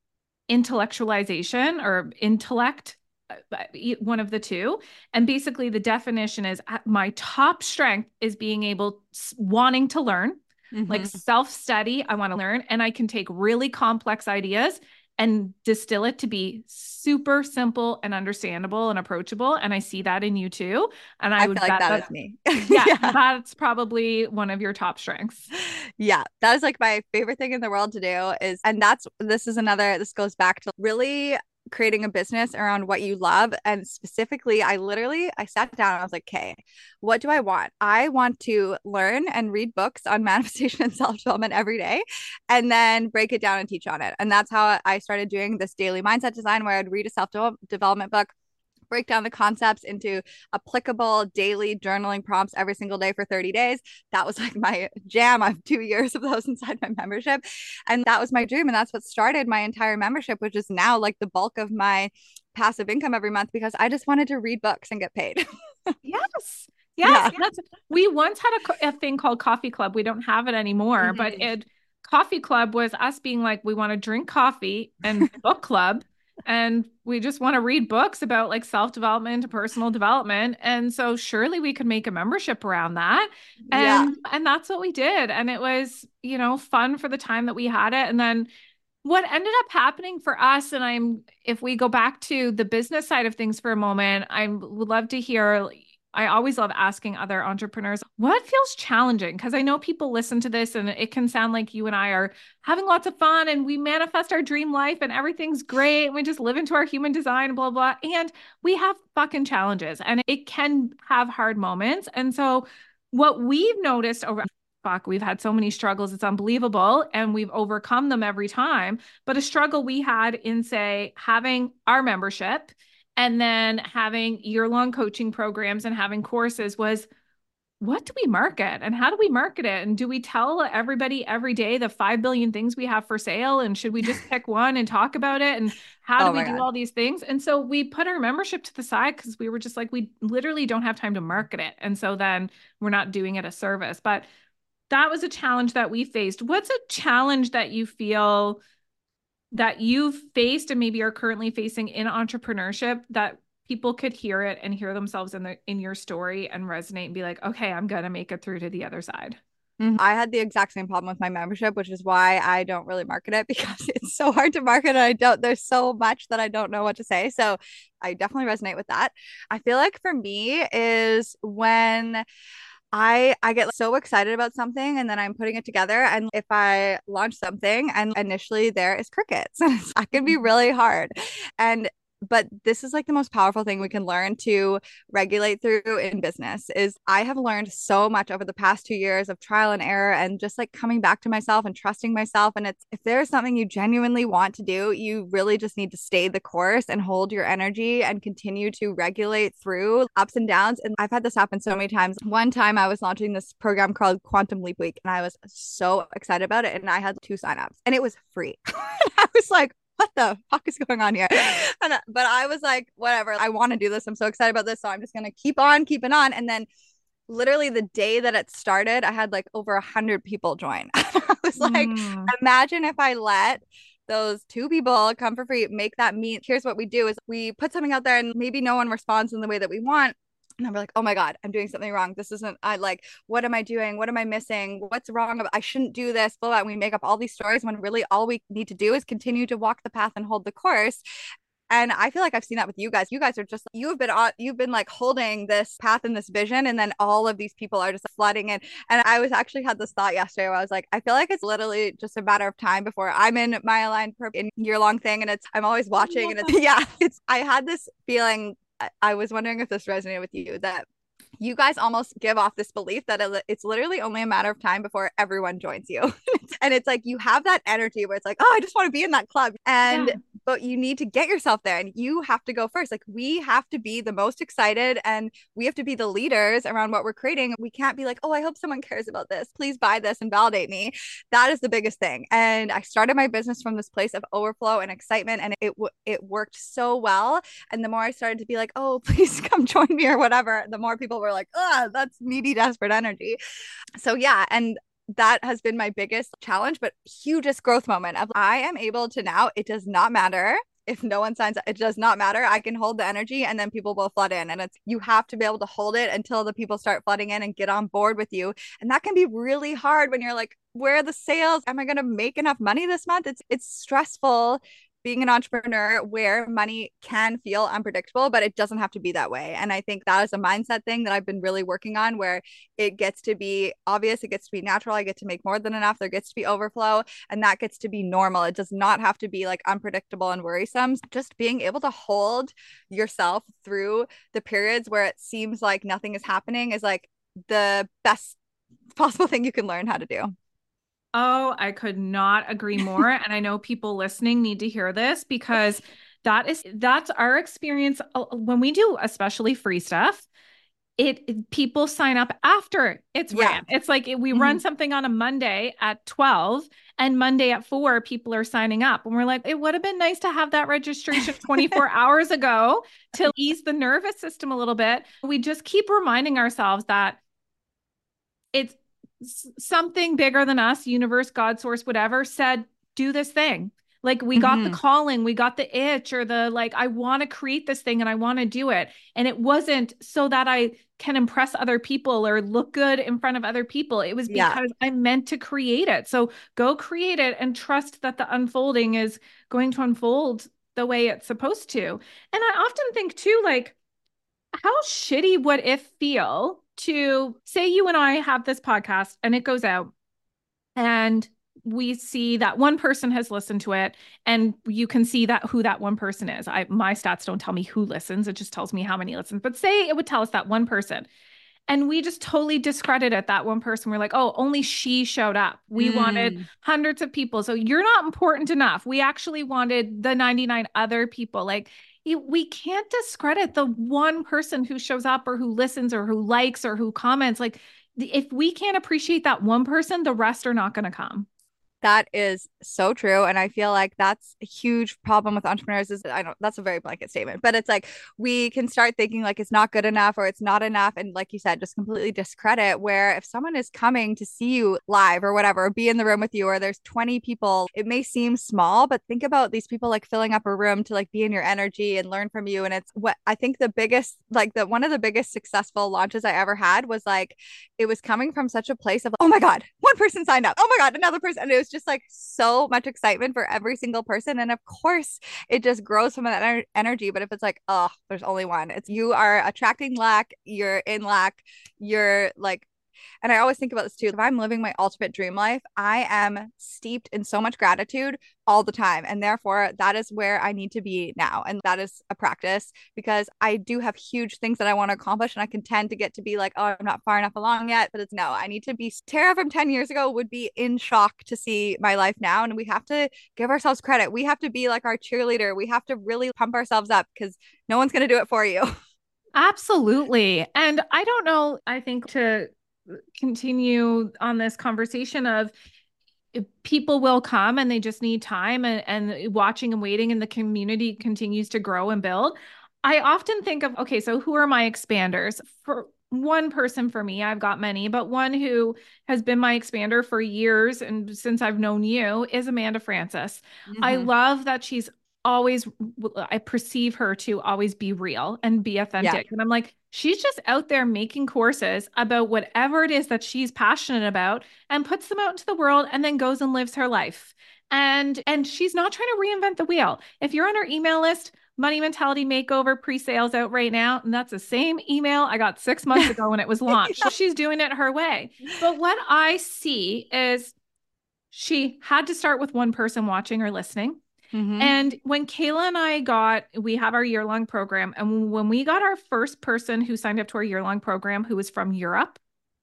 intellectualization or intellect, uh, one of the two. And basically, the definition is uh, my top strength is being able, wanting to learn, like Mm-hmm. self study. I want to learn, and I can take really complex ideas and distill it to be super simple and understandable and approachable. And I see that in you too. And I I feel would like bet that that, is me. yeah, Yeah. that's probably one of your top strengths. Yeah, that is like my favorite thing in the world to do is, and that's, this is another, this goes back to really creating a business around what you love. And specifically, I literally, I sat down and I was like, okay, what do I want? I want to learn and read books on manifestation and self-development every day and then break it down and teach on it. And that's how I started doing this daily mindset design where I'd read a self-development book, break down the concepts into applicable daily journaling prompts every single day for thirty days. That was like my jam. I have two years of those inside my membership. And that was my dream. And that's what started my entire membership, which is now like the bulk of my passive income every month because I just wanted to read books and get paid. Yes. Yes. Yeah. And that's, we once had a, co- a thing called Coffee Club. We don't have it anymore, but Mm-hmm. it, Coffee Club was us being like, we want to drink coffee, and book club. And we just want to read books about like self development, personal development. And so surely we could make a membership around that. Yeah. And, and that's what we did. And it was, you know, fun for the time that we had it. And then what ended up happening for us, and I'm, if we go back to the business side of things for a moment, I would love to hear. I always love asking other entrepreneurs what feels challenging, because I know people listen to this and it can sound like you and I are having lots of fun and we manifest our dream life and everything's great and we just live into our human design, blah, blah. And we have fucking challenges and it can have hard moments. And so what we've noticed over, fuck, we've had so many struggles, it's unbelievable. And we've overcome them every time. But a struggle we had in, say, having our membership and then having year-long coaching programs and having courses was, what do we market and how do we market it? And do we tell everybody every day the five billion things we have for sale? And should we just pick one and talk about it? And how do Oh we my do God. all these things? And so we put our membership to the side because we were just like, we literally don't have time to market it. And so then we're not doing it a service. But that was a challenge that we faced. What's a challenge that you feel that you've faced and maybe are currently facing in entrepreneurship that people could hear it and hear themselves in the in your story and resonate and be like, okay, I'm gonna make it through to the other side? Mhm. I had the exact same problem with my membership, which is why I don't really market it because it's so hard to market. And I don't, there's so much that I don't know what to say. So I definitely resonate with that. I feel like for me is when I I get so excited about something and then I'm putting it together. And if I launch something and initially there is crickets, that can be really hard. And but this is like the most powerful thing we can learn to regulate through in business is I have learned so much over the past two years of trial and error and just like coming back to myself and trusting myself. And it's if there's something you genuinely want to do, you really just need to stay the course and hold your energy and continue to regulate through ups and downs. And I've had this happen so many times. One time I was launching this program called Quantum Leap Week and I was so excited about it. And I had two signups and it was free. I was like, what the fuck is going on here? And, but I was like, whatever, I want to do this. I'm so excited about this. So I'm just going to keep on keeping on. And then literally the day that it started, I had like over a hundred people join. I was like, mm. imagine if I let those two people come for free, make that meet. Here's what we do is we put something out there and maybe no one responds in the way that we want. And I'm like, oh my God, I'm doing something wrong. This isn't, I like, what am I doing? What am I missing? What's wrong? I shouldn't do this. Blah, blah. And we make up all these stories when really all we need to do is continue to walk the path and hold the course. And I feel like I've seen that with you guys. You guys are just, you've been on, you've been like holding this path and this vision. And then all of these people are just flooding in. And I was actually had this thought yesterday where I was like, I feel like it's literally just a matter of time before I'm in my aligned purpose in year long thing. And it's, I'm always watching and it's, yeah, it's, I had this feeling. I was wondering if this resonated with you that you guys almost give off this belief that it's literally only a matter of time before everyone joins you. And it's like you have that energy where it's like, oh, I just want to be in that club. And yeah. But you need to get yourself there and you have to go first. Like we have to be the most excited and we have to be the leaders around what we're creating. We can't be like, oh, I hope someone cares about this. Please buy this and validate me. That is the biggest thing. And I started my business from this place of overflow and excitement and it it worked so well. And the more I started to be like, oh, please come join me or whatever, the more people were like, oh, that's needy, desperate energy. So yeah. And that has been my biggest challenge, but hugest growth moment of I am able to now, it does not matter if no one signs up, it does not matter. I can hold the energy and then people will flood in. And it's, you have to be able to hold it until the people start flooding in and get on board with you. And that can be really hard when you're like, where are the sales? Am I going to make enough money this month? It's, it's stressful being an entrepreneur where money can feel unpredictable, but it doesn't have to be that way. And I think that is a mindset thing that I've been really working on where it gets to be obvious, it gets to be natural. I get to make more than enough. There gets to be overflow and that gets to be normal. It does not have to be like unpredictable and worrisome. Just being able to hold yourself through the periods where it seems like nothing is happening is like the best possible thing you can learn how to do. Oh, I could not agree more. And I know people listening need to hear this because that is, that's our experience when we do, especially free stuff. It, people sign up after it's yeah. ran. It's like we mm-hmm. run something on a Monday at twelve and Monday at four, people are signing up. And we're like, it would have been nice to have that registration twenty-four hours ago to ease the nervous system a little bit. We just keep reminding ourselves that it's, something bigger than us, universe, God, source, whatever, said, do this thing. Like we got mm-hmm. the calling, we got the itch or the, like, I want to create this thing and I want to do it. And it wasn't so that I can impress other people or look good in front of other people. It was because yeah. I meant to create it. So go create it and trust that the unfolding is going to unfold the way it's supposed to. And I often think too, like, how shitty would it feel to say you and I have this podcast and it goes out and we see that one person has listened to it and you can see that who that one person is. I, my stats don't tell me who listens. It just tells me how many listens, but say it would tell us that one person and we just totally discredited that one person. We're like, oh, only she showed up. We mm. wanted hundreds of people. So you're not important enough. We actually wanted the ninety-nine other people. Like, You, we can't discredit the one person who shows up or who listens or who likes or who comments. Like if we can't appreciate that one person, the rest are not going to come. That is so true. And I feel like that's a huge problem with entrepreneurs is I don't that's a very blanket statement, but it's like we can start thinking like it's not good enough or it's not enough. And like you said, just completely discredit where if someone is coming to see you live or whatever, be in the room with you, or there's twenty people, it may seem small, but think about these people like filling up a room to like be in your energy and learn from you. And it's what I think the biggest, like the one of the biggest successful launches I ever had was like it was coming from such a place of, oh my God, one person signed up. Oh my God, another person. And it was just like so much excitement for every single person. And of course, it just grows from that ener- energy. But if it's like, oh, there's only one, it's you are attracting lack, you're in lack, you're like and I always think about this too. If I'm living my ultimate dream life, I am steeped in so much gratitude all the time. And therefore, that is where I need to be now. And that is a practice because I do have huge things that I want to accomplish. And I can tend to get to be like, oh, I'm not far enough along yet. But it's no, I need to be. Tara from ten years ago would be in shock to see my life now. And we have to give ourselves credit. We have to be like our cheerleader. We have to really pump ourselves up because no one's going to do it for you. Absolutely. And I don't know, I think to continue on this conversation of people will come and they just need time and, and watching and waiting and the community continues to grow and build. I often think of, okay, so who are my expanders? For one person for me, I've got many, but one who has been my expander for years and since I've known you is Amanda Francis. I Mm-hmm. love that she's always, I perceive her to always be real and be Yeah. authentic. And I'm like, she's just out there making courses about whatever it is that she's passionate about and puts them out into the world and then goes and lives her life. And and she's not trying to reinvent the wheel. If you're on her email list, Money Mentality Makeover pre-sales out right now, and that's the same email I got six months ago when it was launched. So she's doing it her way. But what I see is she had to start with one person watching or listening. Mm-hmm. And when Kayla and I got, we have our year long program. And when we got our first person who signed up to our year long program who was from Europe,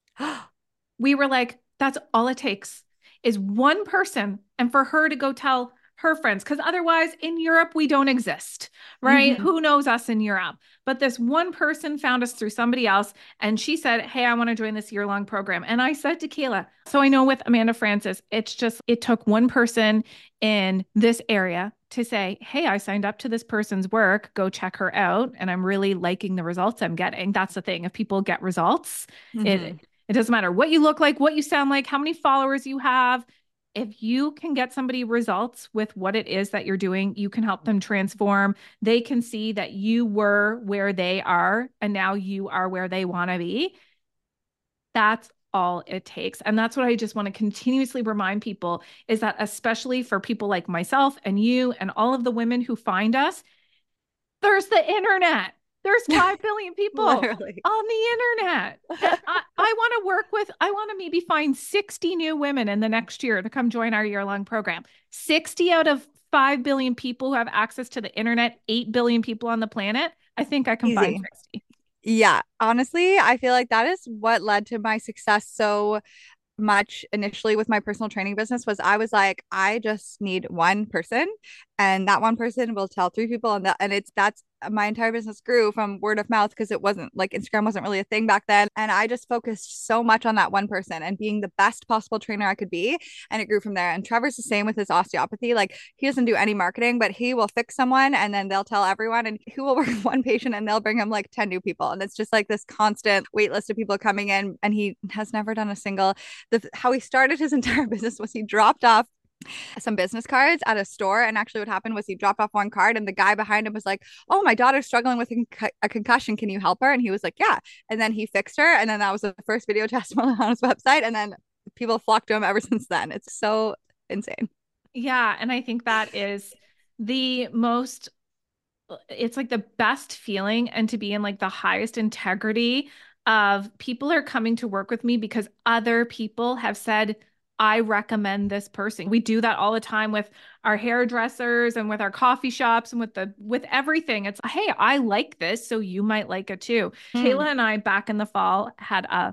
we were like, that's all it takes is one person. And for her to go tell her friends, because otherwise in Europe, we don't exist, right? Mm-hmm. Who knows us in Europe? But this one person found us through somebody else. And she said, hey, I want to join this year long program. And I said to Kayla, so I know with Amanda Francis, it's just, it took one person in this area to say, hey, I signed up to this person's work, go check her out. And I'm really liking the results I'm getting. That's the thing. If people get results, Mm-hmm. it, it doesn't matter what you look like, what you sound like, how many followers you have. If you can get somebody results with what it is that you're doing, you can help them transform. They can see that you were where they are and now you are where they want to be. That's all it takes. And that's what I just want to continuously remind people is that, especially for people like myself and you and all of the women who find us, there's the internet. There's five billion people Literally. on the internet. And I, I want to work with, I want to maybe find sixty new women in the next year to come join our year long program. sixty out of five billion people who have access to the internet, eight billion people on the planet. I think I can find Easy. sixty. Yeah, honestly, I feel like that is what led to my success so much initially with my personal training business was I was like, I just need one person and that one person will tell three people and that and it's that's my entire business grew from word of mouth because it wasn't like Instagram wasn't really a thing back then. And I just focused so much on that one person and being the best possible trainer I could be. And it grew from there. And Trevor's the same with his osteopathy. Like he doesn't do any marketing, but he will fix someone and then they'll tell everyone and he will work with one patient and they'll bring him like ten new people. And it's just like this constant wait list of people coming in. And he has never done a single the how he started his entire business was he dropped off some business cards at a store. And actually, what happened was he dropped off one card, and the guy behind him was like, "Oh, my daughter's struggling with a, con- a concussion. Can you help her?" And he was like, "Yeah." And then he fixed her. And then that was the first video testimonial on his website. And then people flocked to him ever since then. It's so insane. Yeah. And I think that is the most, it's like the best feeling and to be in like the highest integrity of people are coming to work with me because other people have said, I recommend this person. We do that all the time with our hairdressers and with our coffee shops and with the with everything. It's, hey, I like this, so you might like it too. Mm. Kayla and I back in the fall had a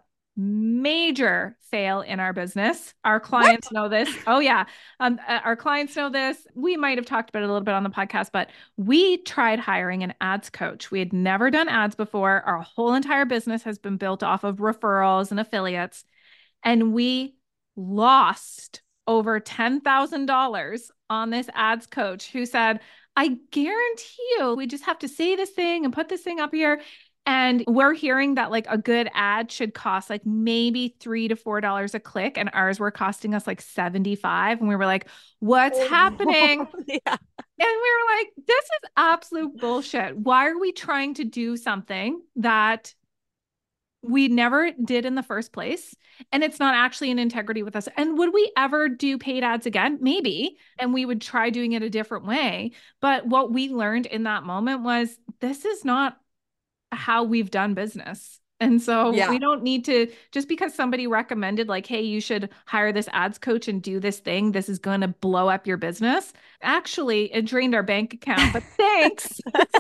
major fail in our business. Our What? clients know this. Oh yeah. Um, uh, our clients know this. We might have talked about it a little bit on the podcast, but we tried hiring an ads coach. We had never done ads before. Our whole entire business has been built off of referrals and affiliates. And we lost over ten thousand dollars on this ads coach who said, I guarantee you, we just have to say this thing and put this thing up here. And we're hearing that like a good ad should cost like maybe three to four dollars a click, and ours were costing us like seventy-five. And we were like, what's Oh, happening? yeah. And we were like, this is absolute bullshit. Why are we trying to do something that we never did in the first place? And it's not actually in integrity with us. And would we ever do paid ads again? Maybe. And we would try doing it a different way. But what we learned in that moment was this is not how we've done business. And so Yeah. we don't need to, just because somebody recommended like, hey, you should hire this ads coach and do this thing, this is going to blow up your business. Actually, it drained our bank account, but thanks.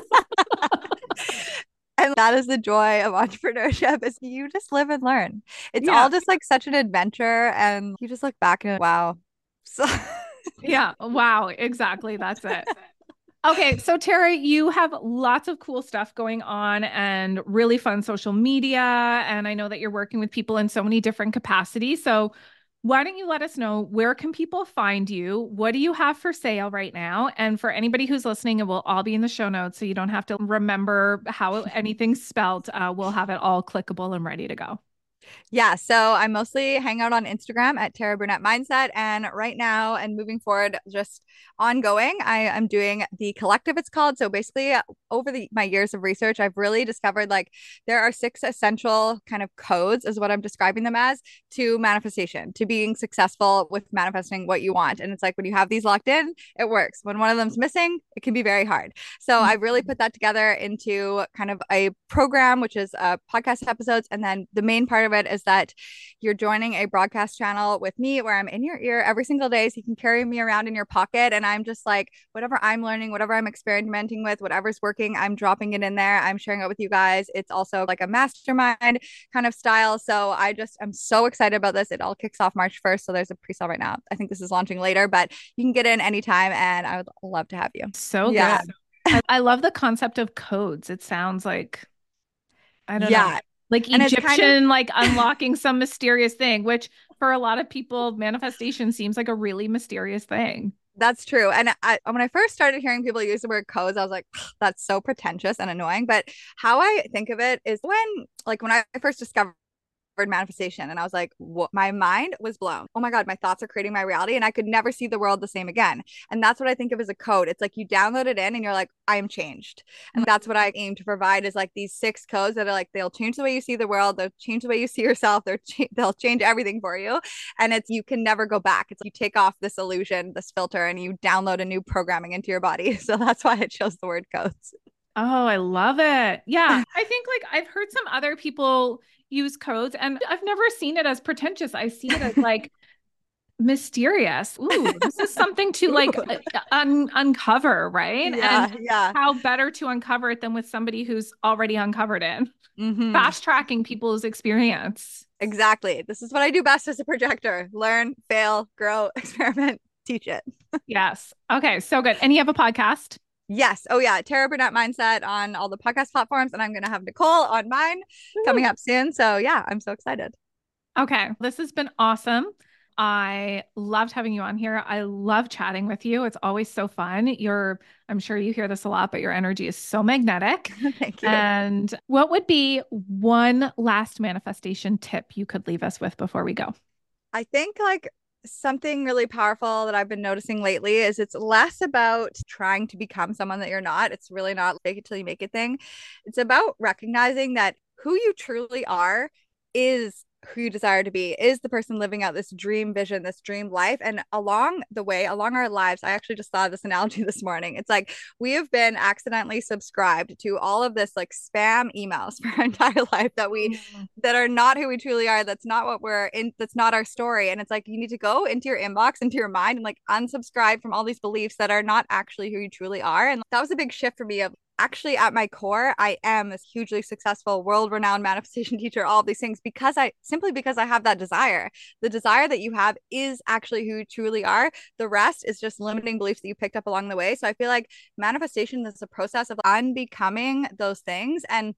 And that is the joy of entrepreneurship, is you just live and learn. It's Yeah. all just like such an adventure, and you just look back and wow. So Yeah. Wow. Exactly. That's it. Okay. So Tara, you have lots of cool stuff going on and really fun social media. And I know that you're working with people in so many different capacities. So why don't you let us know, where can people find you? What do you have for sale right now? And for anybody who's listening, it will all be in the show notes, so you don't have to remember how anything's spelled. Uh, we'll have it all clickable and ready to go. Yeah, so I mostly hang out on Instagram at Tara Burnett Mindset. And right now and moving forward, just ongoing, I am doing the collective, it's called. So basically, over the my years of research, I've really discovered like there are six essential kind of codes, is what I'm describing them as, to manifestation, to being successful with manifesting what you want. And it's like when you have these locked in, it works. When one of them's missing, it can be very hard. So I've really put that together into kind of a program, which is uh, podcast episodes. And then the main part of it is that you're joining a broadcast channel with me where I'm in your ear every single day. So you can carry me around in your pocket. And I'm just like, whatever I'm learning, whatever I'm experimenting with, whatever's working, I'm dropping it in there. I'm sharing it with you guys. It's also like a mastermind kind of style. So I just, I'm so excited about this. It all kicks off March first. So there's a pre-sale right now. I think this is launching later, but you can get in anytime, and I would love to have you. So yeah. good. I, I love the concept of codes. It sounds like, I don't yeah. know, like And it's Egyptian, kind of- like unlocking some mysterious thing, which for a lot of people, manifestation seems like a really mysterious thing. That's true. And I, when I first started hearing people use the word codes, I was like, that's so pretentious and annoying. But how I think of it is when, like, when I first discovered manifestation, and I was like, what? My mind was blown. Oh my God, my thoughts are creating my reality, and I could never see the world the same again. And that's what I think of as a code. It's like you download it in and you're like, I am changed. And that's what I aim to provide, is like these six codes that are like, they'll change the way you see the world, they'll change the way you see yourself, they're cha- they'll change everything for you. And it's, you can never go back. It's like you take off this illusion, this filter, and you download a new programming into your body. So that's why I chose the word codes. Oh, I love it. Yeah. I think like I've heard some other people use codes, and I've never seen it as pretentious. I see it as like mysterious. Ooh, this is something to like un- uncover, right? Yeah, And yeah. how better to uncover it than with somebody who's already uncovered it. Mm-hmm. Fast tracking people's experience. Exactly. This is what I do best as a projector: learn, fail, grow, experiment, teach it. Yes. Okay. So good. And you have a podcast? Yes. Oh, yeah. Tara Burnett Mindset on all the podcast platforms. And I'm going to have Nicole on mine coming up soon. So, yeah, I'm so excited. Okay. This has been awesome. I loved having you on here. I love chatting with you. It's always so fun. You're, I'm sure you hear this a lot, but your energy is so magnetic. Thank you. And what would be one last manifestation tip you could leave us with before we go? I think like something really powerful that I've been noticing lately is it's less about trying to become someone that you're not. It's really not fake it till you make it thing. It's about recognizing that who you truly are is who you desire to be, is the person living out this dream vision, this dream life. And along the way, along our lives, I actually just thought of this analogy this morning. It's like we have been accidentally subscribed to all of this like spam emails for our entire life that we mm-hmm. that are not who we truly are. That's not what we're in. That's not our story. And it's like you need to go into your inbox, into your mind, and like unsubscribe from all these beliefs that are not actually who you truly are. And that was a big shift for me of actually at my core, I am this hugely successful, world-renowned manifestation teacher, all of these things, because I simply because I have that desire. The desire that you have is actually who you truly are. The rest is just limiting beliefs that you picked up along the way. So I feel like manifestation is a process of unbecoming those things. And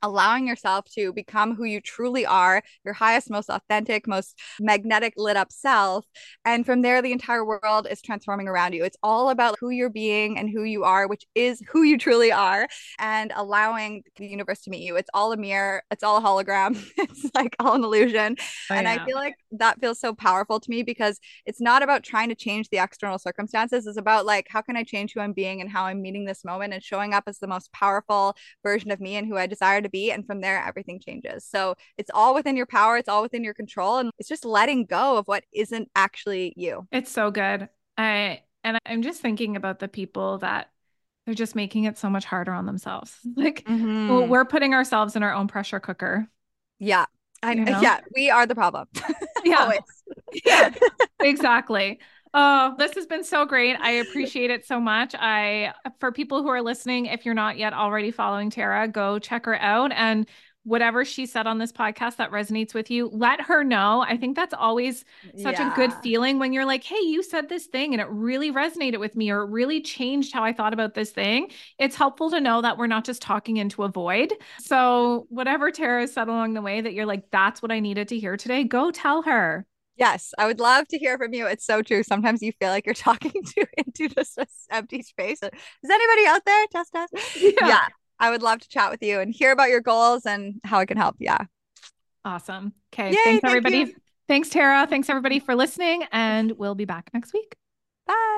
allowing yourself to become who you truly are, your highest, most authentic, most magnetic, lit up self. And from there, the entire world is transforming around you. It's all about who you're being and who you are, which is who you truly are, and allowing the universe to meet you. It's all a mirror, it's all a hologram, it's like all an illusion. Oh, and yeah. I feel like that feels so powerful to me because it's not about trying to change the external circumstances. It's about like, how can I change who I'm being and how I'm meeting this moment and showing up as the most powerful version of me and who I desire to be. And from there, everything changes. So it's all within your power. It's all within your control. And it's just letting go of what isn't actually you. It's so good. I, and I'm just thinking about the people that they're just making it so much harder on themselves. Like Mm-hmm. we're putting ourselves in our own pressure cooker. Yeah. And You know? yeah, we are the problem. Yeah. Always. Yeah, exactly. Oh, this has been so great. I appreciate it so much. I, for people who are listening, if you're not yet already following Tara, go check her out. And whatever she said on this podcast that resonates with you, let her know. I think that's always such a good Yeah. feeling when you're like, hey, you said this thing and it really resonated with me, or it really changed how I thought about this thing. It's helpful to know that we're not just talking into a void. So whatever Tara said along the way that you're like, that's what I needed to hear today, go tell her. Yes, I would love to hear from you. It's so true. Sometimes you feel like you're talking to into just this empty space. Is anybody out there? Test, test. Yeah. Yeah, I would love to chat with you and hear about your goals and how I can help. Yeah. Awesome. Okay. Yay, Thanks, thank everybody. you. Thanks, Tara. Thanks, everybody, for listening. And we'll be back next week. Bye.